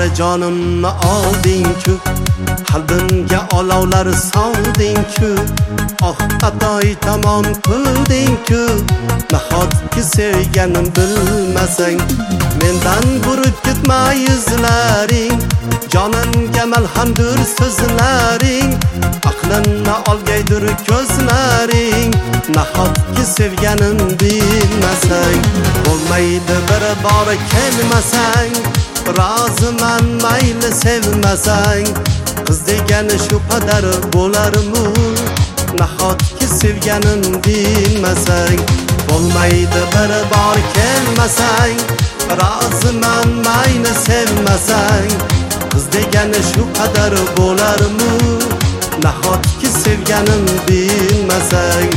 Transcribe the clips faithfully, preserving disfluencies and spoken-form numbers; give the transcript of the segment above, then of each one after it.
bora jonimni olding-ku, qalbimga olovlar solding-ku, oh xatoy tamom qilding-ku. Nahotki sevganim bilmasang, mendan burib ketma yuzlaring, jonimga malhamdur so'zlaring, aqlimni olgaydir ko'zlaring. Nahotki sevganim bilmasang, bo'lmaydi bir bor kelmasang, roziman mayli sevmasang, qiz degani shu qadar bo'larmi? Nahotki sevganim bilmasang, bo'lmaydi bir bor kelmasang, roziman mayli sevmasang, qiz degani shu qadar bo'larmi? Nahotki sevganim bilmasang.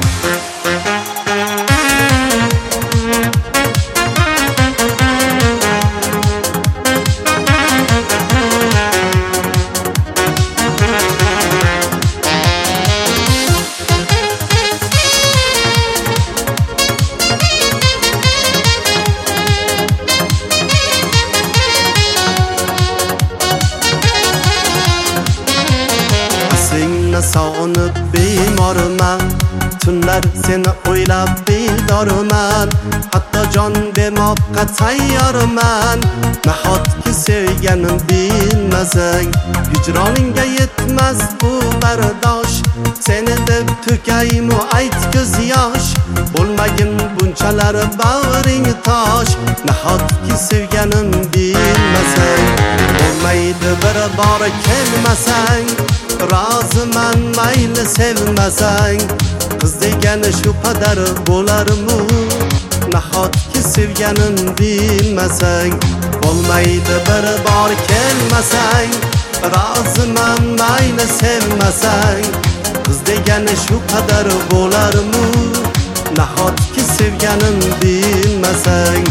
Sog'inib bemorman, tunlar seni o'ylab bedorman, hatto jon bermoqqa tayyorman. Nahotki sevganim bilmasang, hijroningga yetmas bu bardosh, seni deb to'kaymu ayt ko'z yosh, bo'lmagin bunchalar bag'ring tosh. Nahotki sevganim bilmasang, bo'lmaydi bir bor kelmasang, roziman mayli sevmasang, qiz degani shu qadar bo'larmi? Nahotki sevganim bilmasang, bo'lmaydi bir bor kelmasang, roziman mayli sevmasang, qiz degani shu qadar bo'larmi? Nahotki sevganim bilmasang.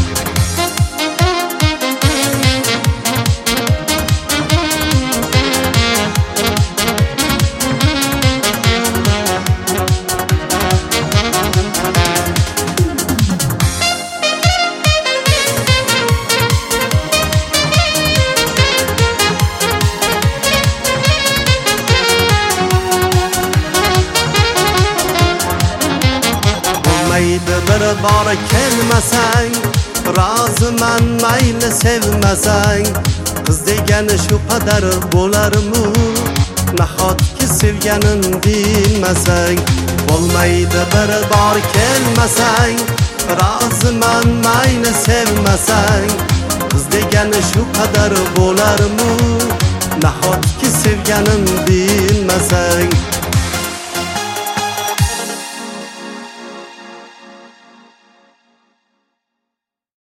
Bo'lmaydi bir bor kelmasang, roziman mayli sevmasang, qiz degani shu qadar bo'larmi? Nahotki sevganim bilmasang, bo'lmaydi bir bor kelmasang, roziman mayli sevmasang, qiz degani shu qadar bo'larmi? Nahotki sevganim bilmasang.